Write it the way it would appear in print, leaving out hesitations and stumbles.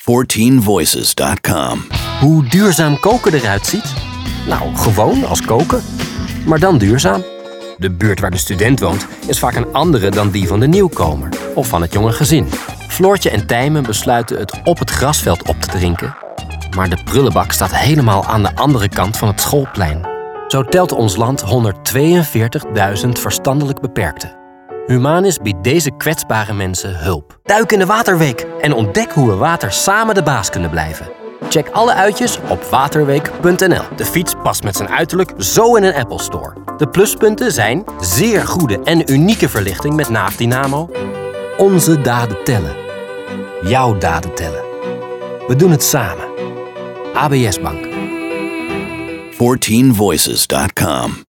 14voices.com. Hoe duurzaam koken eruit ziet? Nou, gewoon als koken, maar dan duurzaam. De buurt waar de student woont is vaak een andere dan die van de nieuwkomer of van het jonge gezin. Floortje en Tijmen besluiten het op het grasveld op te drinken. Maar de prullenbak staat helemaal aan de andere kant van het schoolplein. Zo telt ons land 142.000 verstandelijk beperkten. Humanis biedt deze kwetsbare mensen hulp. Duik in de Waterweek en ontdek hoe we water samen de baas kunnen blijven. Check alle uitjes op waterweek.nl. De fiets past met zijn uiterlijk zo in een Apple Store. De pluspunten zijn zeer goede en unieke verlichting met naafdynamo. Onze daden tellen. Jouw daden tellen. We doen het samen. ABS Bank. 14voices.com.